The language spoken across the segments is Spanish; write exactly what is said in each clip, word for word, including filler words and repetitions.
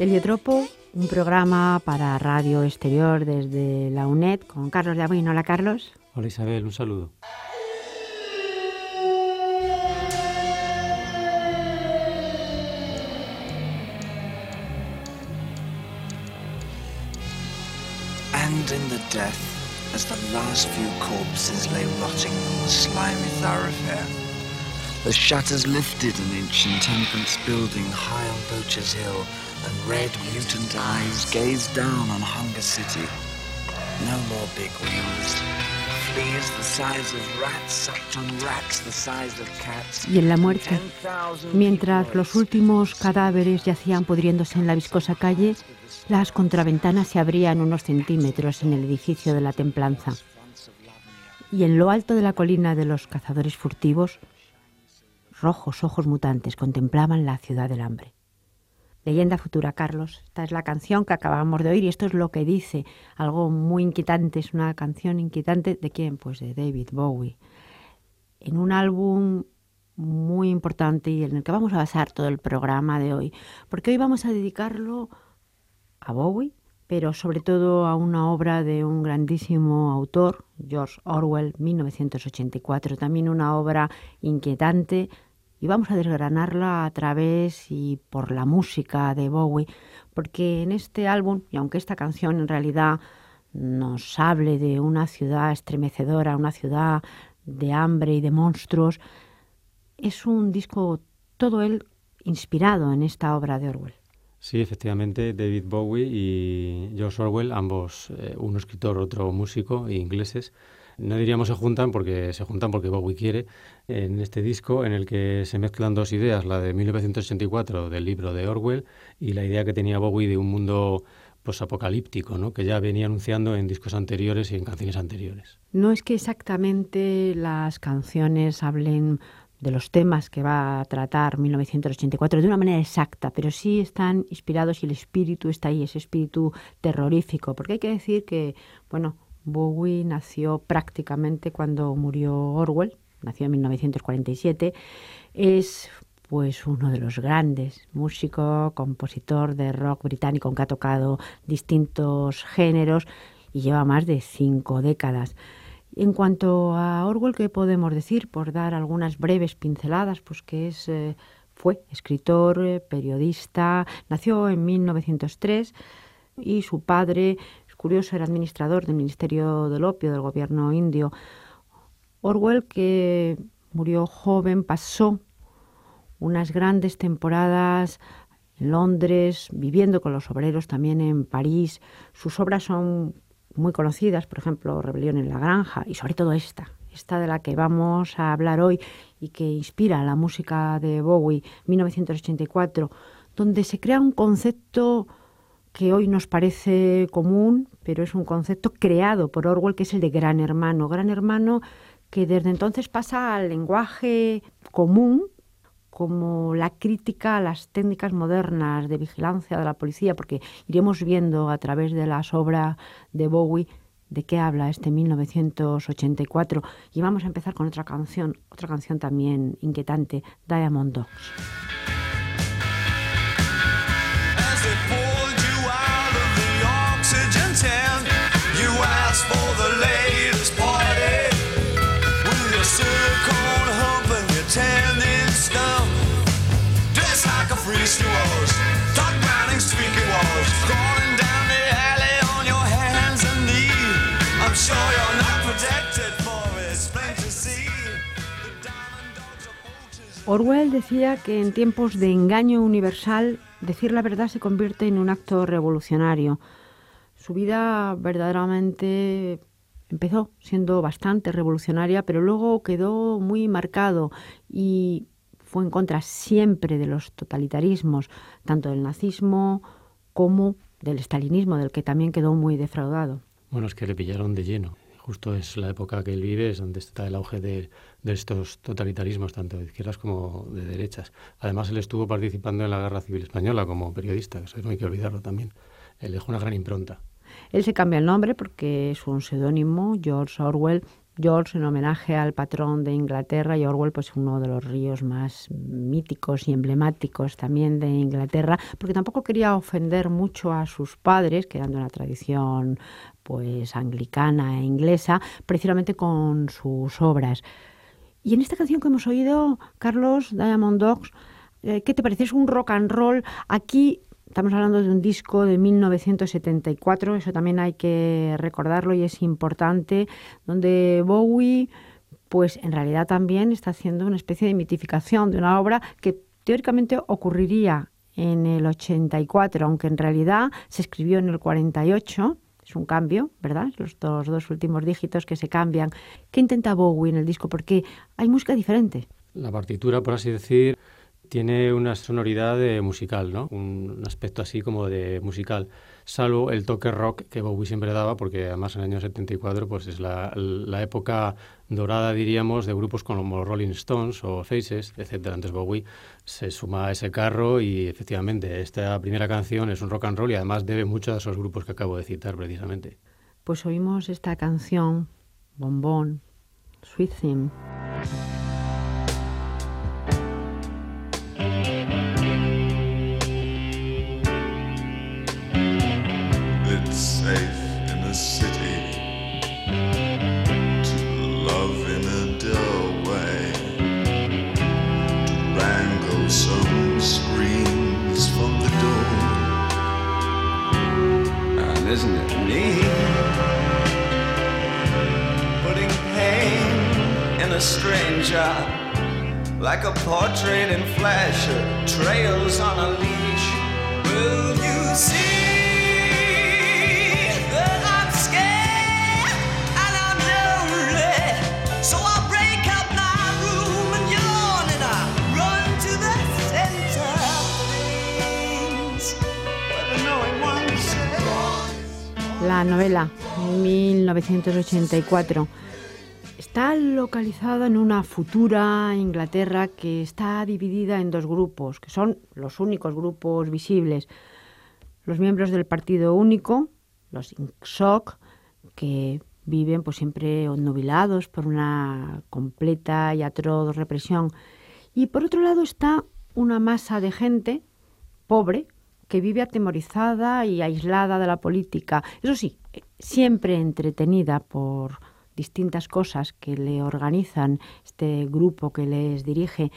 Heliotropo, un programa para Radio Exterior desde la UNED con Carlos de Abuin. Hola, Carlos. Hola, Isabel, un saludo. And in the death, as the last few corpses lay rotting on the slimy thoroughfare, the shutters lifted an ancient temperance building high on Poacher's Hill, and red mutant eyes gazed down on Hunger City. No more big wheels. Fleas the size of rats sucked on rats the size of cats. Y en la muerte, mientras los últimos cadáveres yacían pudriéndose en la viscosa calle, las contraventanas se abrían unos centímetros en el edificio de la Templanza. Y en lo alto de la colina de los cazadores furtivos, rojos ojos mutantes contemplaban la ciudad del hambre. Leyenda futura, Carlos. Esta es la canción que acabamos de oír y esto es lo que dice. Algo muy inquietante, es una canción inquietante. ¿De quién? Pues de David Bowie. En un álbum muy importante y en el que vamos a basar todo el programa de hoy. Porque hoy vamos a dedicarlo a Bowie, pero sobre todo a una obra de un grandísimo autor, George Orwell, mil novecientos ochenta y cuatro. También una obra inquietante. Y vamos a desgranarla a través y por la música de Bowie, porque en este álbum, y aunque esta canción en realidad nos hable de una ciudad estremecedora, una ciudad de hambre y de monstruos, es un disco todo él inspirado en esta obra de Orwell. Sí, efectivamente, David Bowie y George Orwell, ambos, eh, uno escritor, otro músico, ingleses. No diríamos se juntan porque se juntan porque Bowie quiere, en este disco en el que se mezclan dos ideas, la de mil novecientos ochenta y cuatro del libro de Orwell y la idea que tenía Bowie de un mundo posapocalíptico, ¿no?, que ya venía anunciando en discos anteriores y en canciones anteriores. No es que exactamente las canciones hablen de los temas que va a tratar mil novecientos ochenta y cuatro de una manera exacta, pero sí están inspirados y el espíritu está ahí, ese espíritu terrorífico, porque hay que decir que, bueno, Bowie nació prácticamente cuando murió Orwell, nació en mil novecientos cuarenta y siete, es pues uno de los grandes músicos, compositor de rock británico que ha tocado distintos géneros y lleva más de cinco décadas. En cuanto a Orwell, ¿qué podemos decir? Por dar algunas breves pinceladas, pues que es, eh, fue escritor, eh, periodista, nació en mil novecientos tres y su padre, curioso, era administrador del Ministerio del Opio del gobierno indio. Orwell, que murió joven, pasó unas grandes temporadas en Londres, viviendo con los obreros también en París. Sus obras son muy conocidas, por ejemplo, Rebelión en la Granja, y sobre todo esta, esta de la que vamos a hablar hoy y que inspira la música de Bowie, mil novecientos ochenta y cuatro, donde se crea un concepto que hoy nos parece común, pero es un concepto creado por Orwell, que es el de Gran Hermano. Gran Hermano que desde entonces pasa al lenguaje común, como la crítica a las técnicas modernas de vigilancia de la policía, porque iremos viendo a través de las obras de Bowie de qué habla este mil novecientos ochenta y cuatro. Y vamos a empezar con otra canción, otra canción también inquietante, Diamond Dogs. For the latest party, with your silicone hump and your tan in stump, dressed like a priest you was, talk Browning squeaky walls, crawling down the alley on your hands and knees. I'm sure you're not protected for it's plain to see. The diamond dogs are vultures. Orwell decía que en tiempos de engaño universal, decir la verdad se convierte en un acto revolucionario. Su vida verdaderamente empezó siendo bastante revolucionaria, pero luego quedó muy marcado y fue en contra siempre de los totalitarismos, tanto del nazismo como del estalinismo, del que también quedó muy defraudado. Bueno, es que le pillaron de lleno. Justo es la época que él vive, es donde está el auge de, de estos totalitarismos, tanto de izquierdas como de derechas. Además, él estuvo participando en la Guerra Civil Española como periodista, que eso no hay que olvidarlo también. Él dejó una gran impronta. Él se cambia el nombre porque es un seudónimo, George Orwell, George en homenaje al patrón de Inglaterra, y Orwell pues uno de los ríos más míticos y emblemáticos también de Inglaterra, porque tampoco quería ofender mucho a sus padres, que eran de una tradición pues anglicana e inglesa, precisamente con sus obras. Y en esta canción que hemos oído, Carlos, Diamond Dogs, ¿qué te parece? Es un rock and roll. Aquí estamos hablando de un disco de mil novecientos setenta y cuatro, eso también hay que recordarlo y es importante, donde Bowie, pues en realidad también está haciendo una especie de mitificación de una obra que teóricamente ocurriría en el ochenta y cuatro, aunque en realidad se escribió en el cuarenta y ocho. Es un cambio, ¿verdad? Los dos, dos últimos dígitos que se cambian. ¿Qué intenta Bowie en el disco? Porque hay música diferente. La partitura, por así decir, tiene una sonoridad de musical, ¿no? Un aspecto así como de musical, salvo el toque rock que Bowie siempre daba, porque además en el año setenta y cuatro pues es la, la época dorada, diríamos, de grupos como Rolling Stones o Faces, etcétera. Entonces Bowie se suma a ese carro y efectivamente esta primera canción es un rock and roll y además debe mucho a esos grupos que acabo de citar precisamente. Pues oímos esta canción, Bombón, Sweet Thing. Safe in a city, to love in a dull way, to wrangle some screams from the door. And isn't it neat? Putting pain in a stranger, like a portrait in flesh, trails on a leash. Will you see? La novela, mil novecientos ochenta y cuatro, está localizada en una futura Inglaterra que está dividida en dos grupos, que son los únicos grupos visibles. Los miembros del Partido Único, los I N C S O C, que viven pues siempre obnubilados por una completa y atroz represión. Y por otro lado está una masa de gente pobre, que vive atemorizada y aislada de la política. Eso sí, siempre entretenida por distintas cosas que le organizan este grupo que les dirige.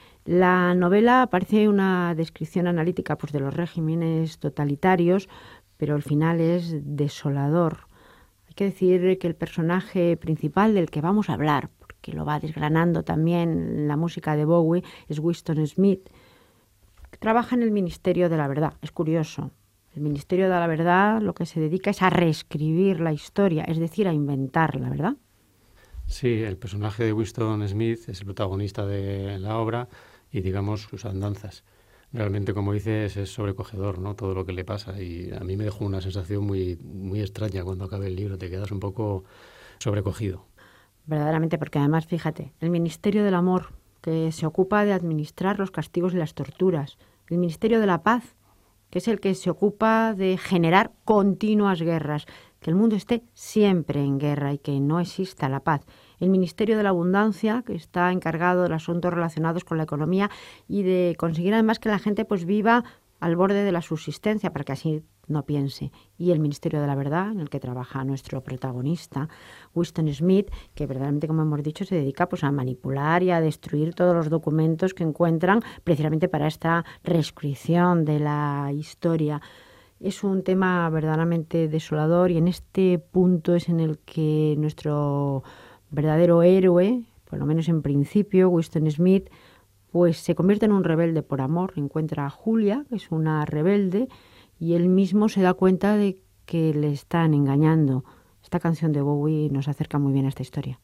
La novela parece una descripción analítica pues, de los regímenes totalitarios, pero el final es desolador. Hay que decir que el personaje principal del que vamos a hablar, porque lo va desgranando también la música de Bowie, es Winston Smith, que trabaja en el Ministerio de la Verdad. Es curioso. El Ministerio de la Verdad lo que se dedica es a reescribir la historia, es decir, a inventarla, ¿verdad? Sí, el personaje de Winston Smith es el protagonista de la obra y, digamos, sus andanzas. Realmente, como dices, es sobrecogedor, ¿no? Todo lo que le pasa, y a mí me dejó una sensación muy, muy extraña cuando acabe el libro. Te quedas un poco sobrecogido. Verdaderamente, porque además, fíjate, el Ministerio del Amor, que se ocupa de administrar los castigos y las torturas. El Ministerio de la Paz, que es el que se ocupa de generar continuas guerras, que el mundo esté siempre en guerra y que no exista la paz. El Ministerio de la Abundancia, que está encargado de los asuntos relacionados con la economía y de conseguir además que la gente pues viva al borde de la subsistencia para que así no piense. Y el Ministerio de la Verdad, en el que trabaja nuestro protagonista, Winston Smith, que verdaderamente, como hemos dicho, se dedica pues, a manipular y a destruir todos los documentos que encuentran precisamente para esta reescripción de la historia. Es un tema verdaderamente desolador y en este punto es en el que nuestro verdadero héroe, por lo menos en principio, Winston Smith, pues se convierte en un rebelde por amor. Encuentra a Julia, que es una rebelde, y él mismo se da cuenta de que le están engañando. Esta canción de Bowie nos acerca muy bien a esta historia.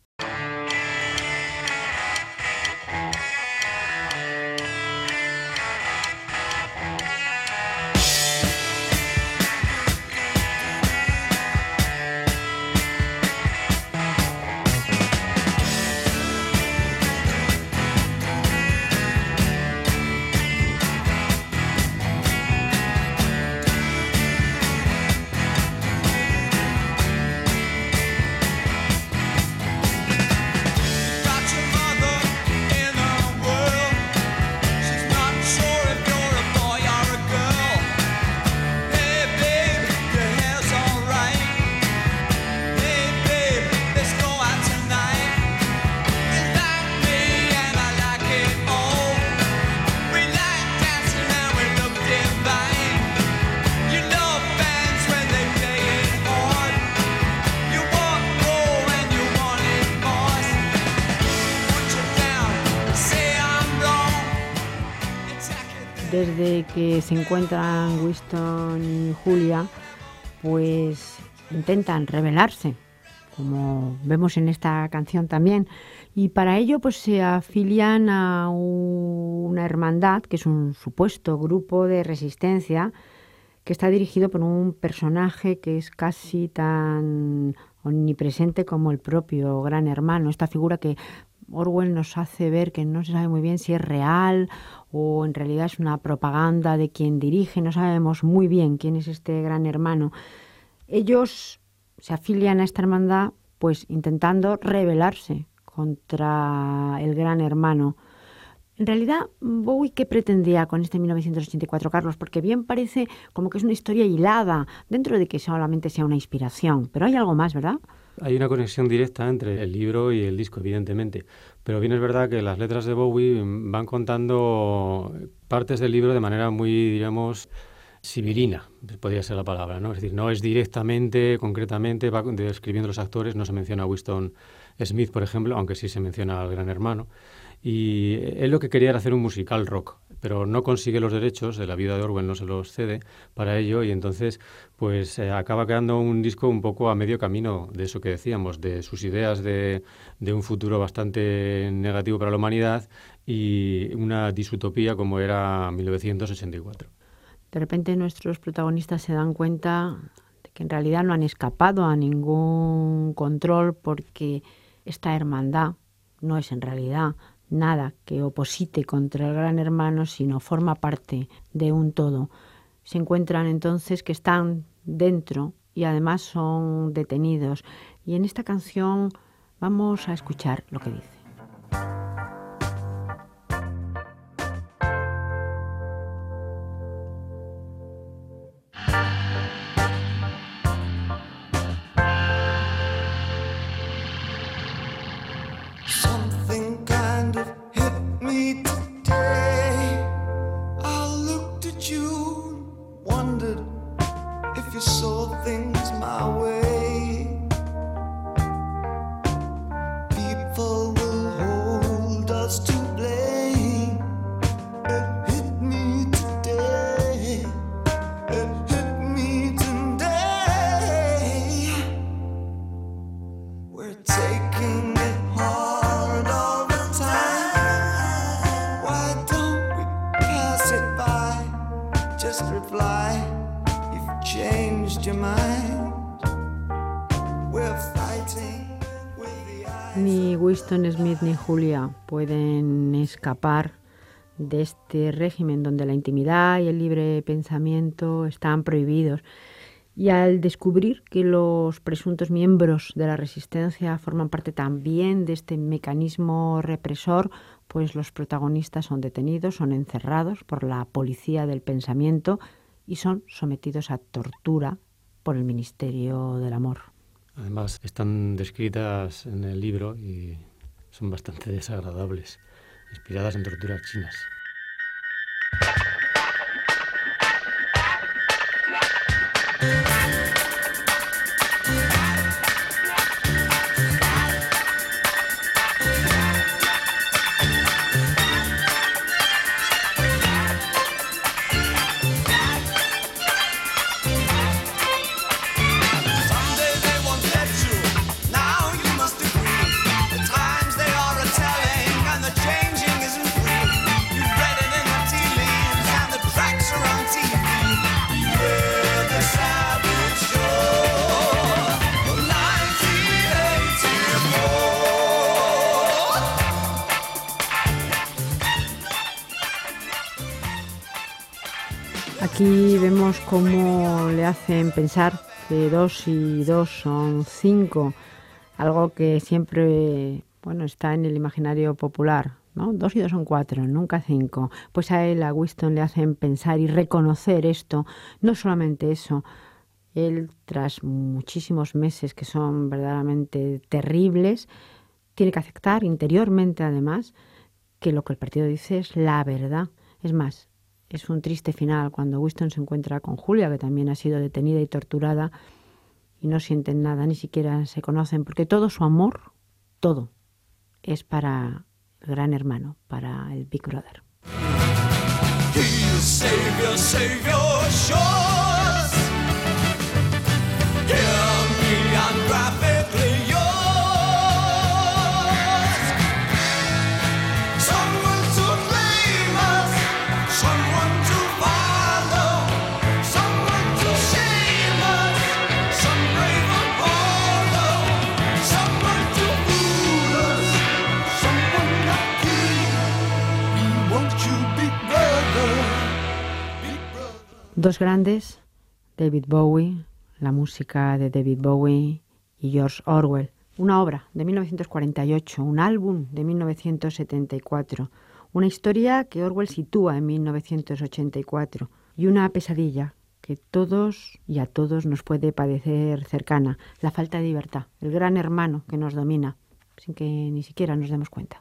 desde que se encuentran Winston y Julia, pues intentan rebelarse, como vemos en esta canción también, y para ello pues se afilian a una hermandad que es un supuesto grupo de resistencia que está dirigido por un personaje que es casi tan omnipresente como el propio Gran Hermano, esta figura que Orwell nos hace ver que no se sabe muy bien si es real o en realidad es una propaganda de quien dirige, no sabemos muy bien quién es este Gran Hermano. Ellos se afilian a esta hermandad pues intentando rebelarse contra el Gran Hermano. En realidad, Bowie, ¿qué pretendía con este mil novecientos ochenta y cuatro, Carlos? Porque bien parece como que es una historia hilada, dentro de que solamente sea una inspiración, pero hay algo más, ¿verdad? Hay una conexión directa entre el libro y el disco, evidentemente, pero bien es verdad que las letras de Bowie van contando partes del libro de manera muy, digamos, sibirina, podría ser la palabra, ¿no? Es decir, no es directamente, concretamente, va describiendo los actores, no se menciona a Winston Smith, por ejemplo, aunque sí se menciona al Gran Hermano. Y él lo que quería era hacer un musical rock, pero no consigue los derechos de la vida de Orwell, no se los cede para ello, y entonces pues eh, acaba quedando un disco un poco a medio camino de eso que decíamos, de sus ideas de, de un futuro bastante negativo para la humanidad y una disutopía como era mil novecientos ochenta y cuatro. De repente nuestros protagonistas se dan cuenta de que en realidad no han escapado a ningún control, porque esta hermandad no es en realidad nada que oposite contra el Gran Hermano, sino forma parte de un todo. Se encuentran entonces que están dentro y además son detenidos. Y en esta canción vamos a escuchar lo que dice. Ni Winston Smith ni Julia pueden escapar de este régimen donde la intimidad y el libre pensamiento están prohibidos. Y al descubrir que los presuntos miembros de la resistencia forman parte también de este mecanismo represor, pues los protagonistas son detenidos, son encerrados por la policía del pensamiento y son sometidos a tortura por el Ministerio del Amor. Además, están descritas en el libro y son bastante desagradables, inspiradas en torturas chinas. Aquí vemos cómo le hacen pensar que dos y dos son cinco, algo que siempre, bueno, está en el imaginario popular, ¿no? Dos y dos son cuatro, nunca cinco. Pues a él, a Winston, le hacen pensar y reconocer esto. No solamente eso, él, tras muchísimos meses que son verdaderamente terribles, tiene que aceptar interiormente, además, que lo que el partido dice es la verdad. Es más, es un triste final cuando Winston se encuentra con Julia, que también ha sido detenida y torturada, y no sienten nada, ni siquiera se conocen, porque todo su amor, todo, es para el Gran Hermano, para el Big Brother. He's Savior, Savior shores. Hear me, I'm graphically yours. Someone to claim us, someone to follow, someone to shame us, some brave Apollo, someone to fool us, someone not key. We want you, big brother, big brother. Dos grandes, David Bowie, la música de David Bowie, y George Orwell. Una obra de mil novecientos cuarenta y ocho, un álbum de mil novecientos setenta y cuatro, una historia que Orwell sitúa en mil novecientos ochenta y cuatro y una pesadilla que todos y a todos nos puede parecer cercana, la falta de libertad, el gran hermano que nos domina, sin que ni siquiera nos demos cuenta.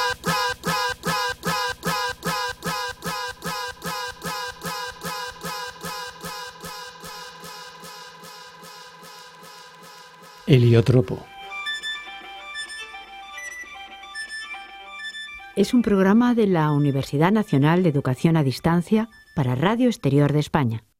Heliotropo. Es un programa de la Universidad Nacional de Educación a Distancia para Radio Exterior de España.